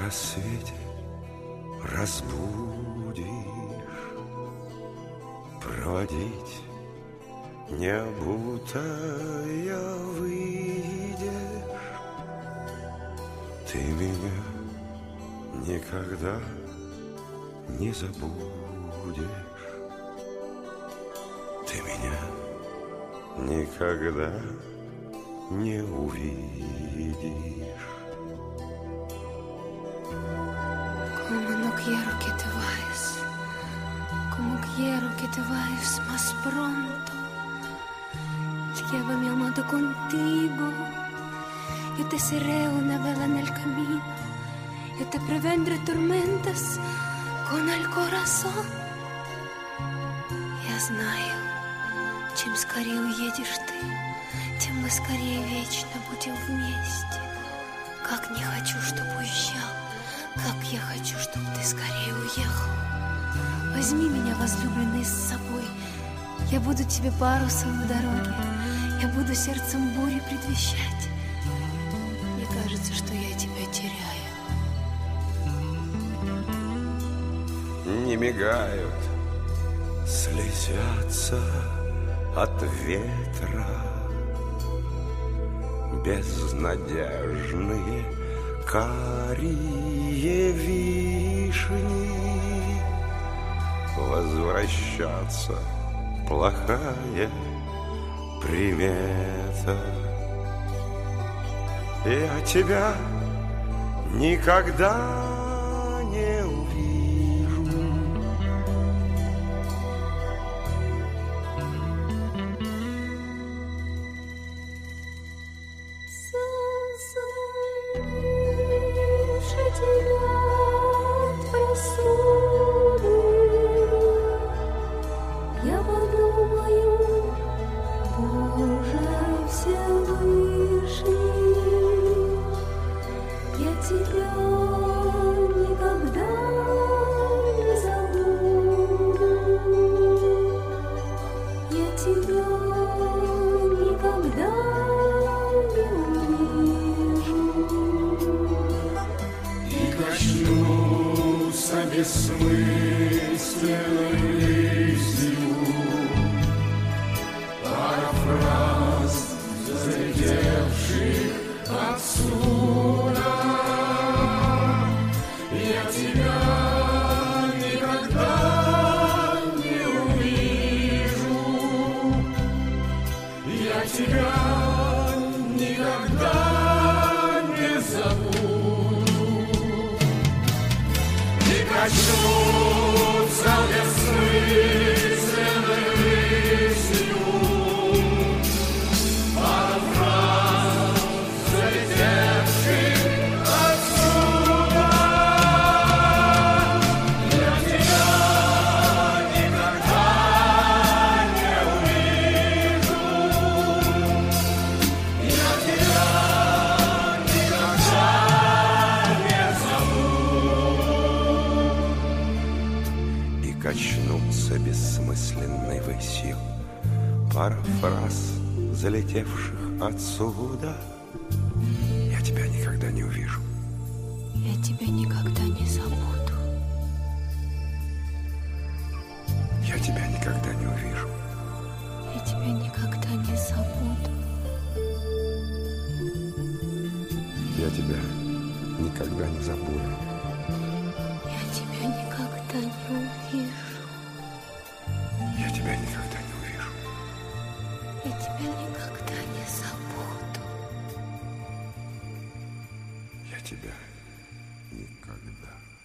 рассвете разбудишь, проводить не обутая выйдешь. Ты меня никогда не забудешь. Ты меня никогда не увидишь. Como no quiero que te vayas, como quiero que te vayas más pronto. Llévame, amado, contigo. Yo te seré una vela en el camino. Yo te prevendré tormentas con el corazón. Я знаю, чем скорее уедешь ты, тем мы скорее вечно будем вместе. Как не хочу, чтоб уезжал, как я хочу, чтоб ты скорее уехал. Возьми меня, возлюбленный, с собой. Я буду тебе парусом в дороге. Я буду сердцем бури предвещать. Мне кажется, что я тебя теряю. Не мигают, слезятся от ветра безнадежные карие вишни. Возвращаться плохая примета. Я тебя никогда не увижу. Слыша тебя от просуды, я подумаю, Боже Всевышний, я тебя никогда не забуду, я тебя никогда не увижу. И коснутся бессмысленной рысью пара фраз, залетевших отсюда. Я тебя никогда не увижу. Я тебя никогда не забуду. И коснутся бессмысленной рысью пара фраз, залетевших отсюда. Я тебя никогда не увижу. Я тебя никогда не забуду. И качнутся бессмысленной высью пара фраз, залетевших отсюда. Я тебя никогда не увижу. Я тебя никогда не забуду. Я тебя никогда не увижу. Я тебя никогда не забуду. Я тебя никогда не забуду. Я тебя никогда не увижу. Я тебя никогда не увижу. Я тебя никогда не забуду. Я тебя никогда